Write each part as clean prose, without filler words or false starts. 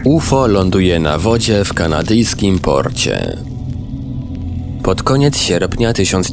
UFO ląduje na wodzie w kanadyjskim porcie. Pod koniec sierpnia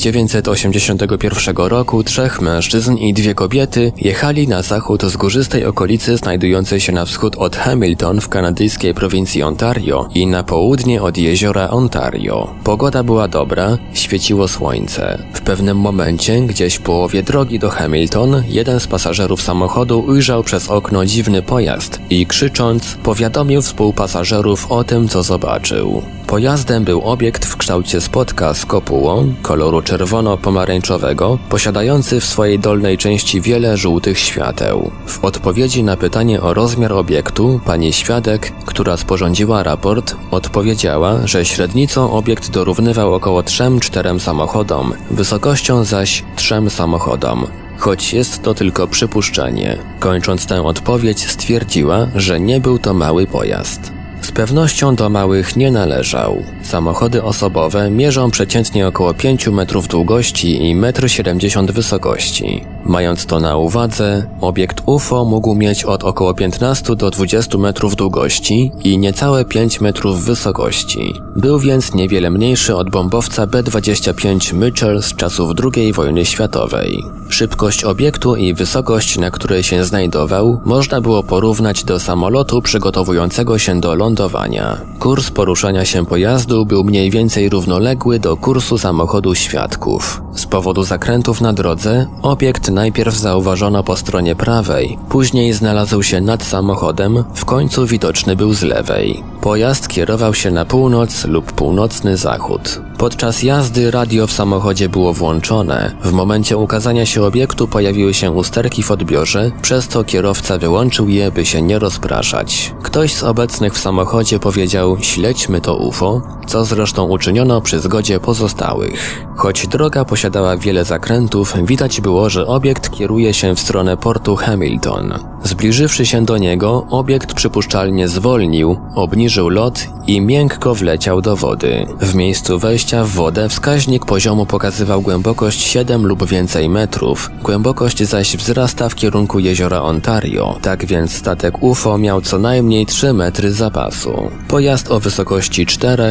1981 roku 3 mężczyzn i 2 kobiety jechali na zachód z górzystej okolicy znajdującej się na wschód od Hamilton w kanadyjskiej prowincji Ontario i na południe od jeziora Ontario. Pogoda była dobra, świeciło słońce. W pewnym momencie, gdzieś w połowie drogi do Hamilton, jeden z pasażerów samochodu ujrzał przez okno dziwny pojazd i krzycząc powiadomił współpasażerów o tym, co zobaczył. Pojazdem był obiekt w kształcie spotka z kopułą, koloru czerwono-pomarańczowego, posiadający w swojej dolnej części wiele żółtych świateł. W odpowiedzi na pytanie o rozmiar obiektu, pani świadek, która sporządziła raport, odpowiedziała, że średnicą obiekt dorównywał około 3-4 samochodom, wysokością zaś 3 samochodom. Choć jest to tylko przypuszczenie. Kończąc tę odpowiedź stwierdziła, że nie był to mały pojazd. Z pewnością do małych nie należał. Samochody osobowe mierzą przeciętnie około 5 metrów długości i 1,70 m wysokości. Mając to na uwadze, obiekt UFO mógł mieć od około 15 do 20 metrów długości i niecałe 5 metrów wysokości. Był więc niewiele mniejszy od bombowca B-25 Mitchell z czasów II wojny światowej. Szybkość obiektu i wysokość, na której się znajdował, można było porównać do samolotu przygotowującego się do lądowania. Kurs poruszania się pojazdu był mniej więcej równoległy do kursu samochodu świadków. Z powodu zakrętów na drodze, obiekt najpierw zauważono po stronie prawej, później znalazł się nad samochodem, w końcu widoczny był z lewej. Pojazd kierował się na północ lub północny zachód. Podczas jazdy radio w samochodzie było włączone. W momencie ukazania się obiektu pojawiły się usterki w odbiorze, przez co kierowca wyłączył je, by się nie rozpraszać. Ktoś z obecnych w samochodzie powiedział: śledźmy to UFO, co zresztą uczyniono przy zgodzie pozostałych. Choć droga posiadała wiele zakrętów, widać było, że obiekt kieruje się w stronę portu Hamilton. Zbliżywszy się do niego, obiekt przypuszczalnie zwolnił, obniżył lot i miękko wleciał do wody. W miejscu wejścia w wodę wskaźnik poziomu pokazywał głębokość 7 lub więcej metrów, głębokość zaś wzrasta w kierunku jeziora Ontario, tak więc statek UFO miał co najmniej 3 metry zapasu. Pojazd o wysokości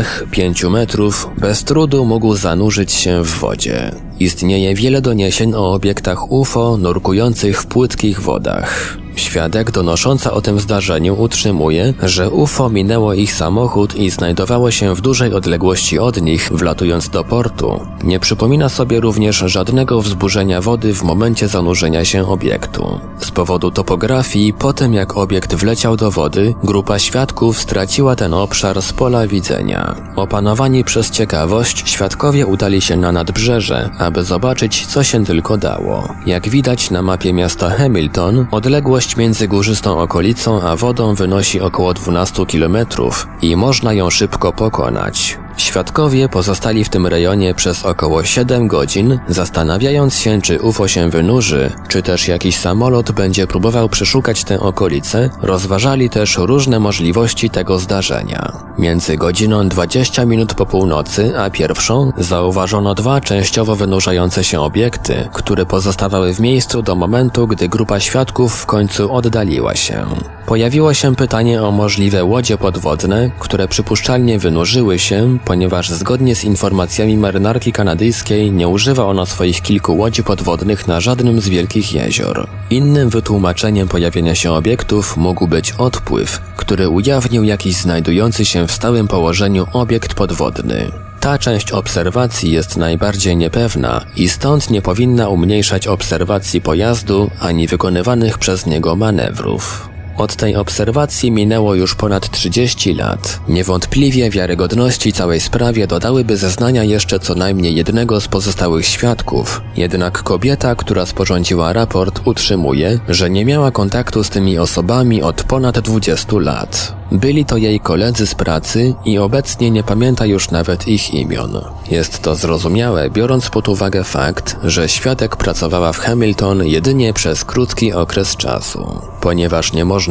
4-5 metrów bez trudu mógł zanurzyć się w wodzie. Istnieje wiele doniesień o obiektach UFO nurkujących w płytkich wodach. Świadek donosząca o tym zdarzeniu utrzymuje, że UFO minęło ich samochód i znajdowało się w dużej odległości od nich, wlatując do portu. Nie przypomina sobie również żadnego wzburzenia wody w momencie zanurzenia się obiektu. Z powodu topografii, po tym jak obiekt wleciał do wody, grupa świadków straciła ten obszar z pola widzenia. Opanowani przez ciekawość, świadkowie udali się na nadbrzeże, aby zobaczyć, co się tylko dało. Jak widać na mapie miasta Hamilton, odległość między górzystą okolicą a wodą wynosi około 12 km i można ją szybko pokonać. Świadkowie pozostali w tym rejonie przez około 7 godzin, zastanawiając się, czy UFO się wynurzy, czy też jakiś samolot będzie próbował przeszukać tę okolicę, rozważali też różne możliwości tego zdarzenia. Między godziną 20 minut po północy a 1 zauważono 2 częściowo wynurzające się obiekty, które pozostawały w miejscu do momentu, gdy grupa świadków w końcu oddaliła się. Pojawiło się pytanie o możliwe łodzie podwodne, które przypuszczalnie wynurzyły się, ponieważ zgodnie z informacjami marynarki kanadyjskiej nie używa ona swoich kilku łodzi podwodnych na żadnym z wielkich jezior. Innym wytłumaczeniem pojawienia się obiektów mógł być odpływ, który ujawnił jakiś znajdujący się w stałym położeniu obiekt podwodny. Ta część obserwacji jest najbardziej niepewna i stąd nie powinna umniejszać obserwacji pojazdu ani wykonywanych przez niego manewrów. Od tej obserwacji minęło już ponad 30 lat. Niewątpliwie wiarygodności całej sprawie dodałyby zeznania jeszcze co najmniej jednego z pozostałych świadków. Jednak kobieta, która sporządziła raport, utrzymuje, że nie miała kontaktu z tymi osobami od ponad 20 lat. Byli to jej koledzy z pracy i obecnie nie pamięta już nawet ich imion. Jest to zrozumiałe, biorąc pod uwagę fakt, że świadek pracowała w Hamilton jedynie przez krótki okres czasu. Ponieważ nie można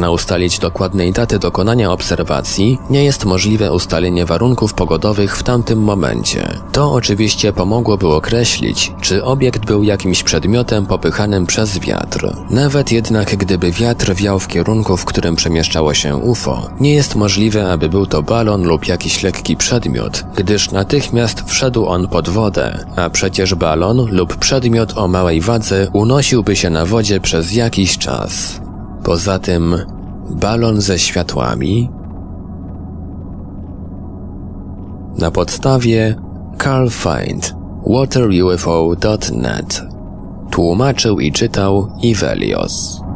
można ustalić dokładnej daty dokonania obserwacji, nie jest możliwe ustalenie warunków pogodowych w tamtym momencie. To oczywiście pomogłoby określić, czy obiekt był jakimś przedmiotem popychanym przez wiatr. Nawet jednak gdyby wiatr wiał w kierunku, w którym przemieszczało się UFO, nie jest możliwe, aby był to balon lub jakiś lekki przedmiot, gdyż natychmiast wszedł on pod wodę, a przecież balon lub przedmiot o małej wadze unosiłby się na wodzie przez jakiś czas. Poza tym, balon ze światłami? Na podstawie Carl Find, waterufo.net. Tłumaczył i czytał Ivelios.